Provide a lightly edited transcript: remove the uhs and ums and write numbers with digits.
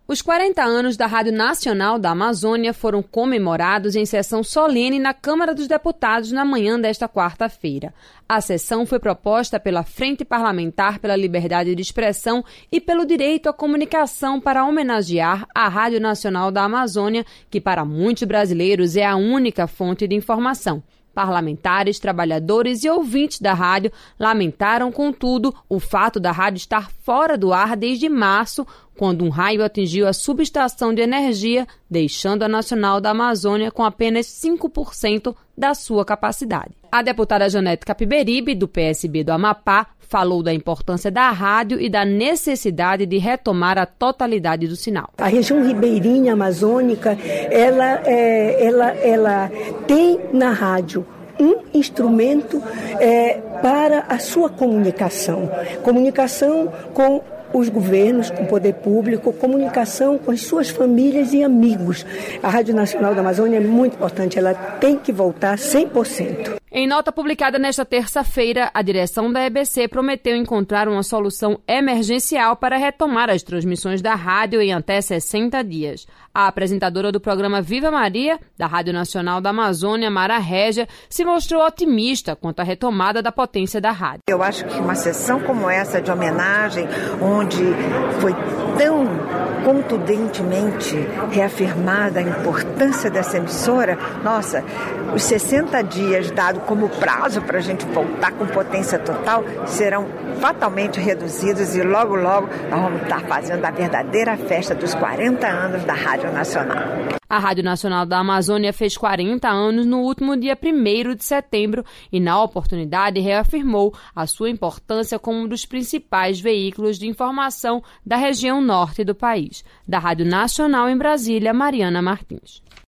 Os 40 anos da Rádio Nacional da Amazônia foram comemorados em sessão solene na Câmara dos Deputados na manhã desta quarta-feira. A sessão foi proposta pela Frente Parlamentar pela Liberdade de Expressão e pelo Direito à Comunicação para homenagear a Rádio Nacional da Amazônia, que para muitos brasileiros é a única fonte de informação. Parlamentares, trabalhadores e ouvintes da rádio lamentaram, contudo, o fato da rádio estar fora do ar desde março, quando um raio atingiu a subestação de energia, deixando a Nacional da Amazônia com apenas 5% da sua capacidade. A deputada Janete Capiberibe, do PSB do Amapá, falou da importância da rádio e da necessidade de retomar a totalidade do sinal. A região ribeirinha amazônica, ela tem na rádio um instrumento para a sua comunicação com os governos, com o poder público, comunicação com as suas famílias e amigos. A Rádio Nacional da Amazônia é muito importante, ela tem que voltar 100%. Em nota publicada nesta terça-feira, a direção da EBC prometeu encontrar uma solução emergencial para retomar as transmissões da rádio em até 60 dias. A apresentadora do programa Viva Maria, da Rádio Nacional da Amazônia, Mara Régia, se mostrou otimista quanto à retomada da potência da rádio. Eu acho que uma sessão como essa de homenagem, onde foi tão contundentemente reafirmada a importância dessa emissora, nossa, os 60 dias dados como prazo para a gente voltar com potência total serão fatalmente reduzidos e logo nós vamos estar fazendo a verdadeira festa dos 40 anos da Rádio Nacional. A Rádio Nacional da Amazônia fez 40 anos no último dia 1º de setembro e, na oportunidade, reafirmou a sua importância como um dos principais veículos de informação da região norte do país. Da Rádio Nacional em Brasília, Mariana Martins.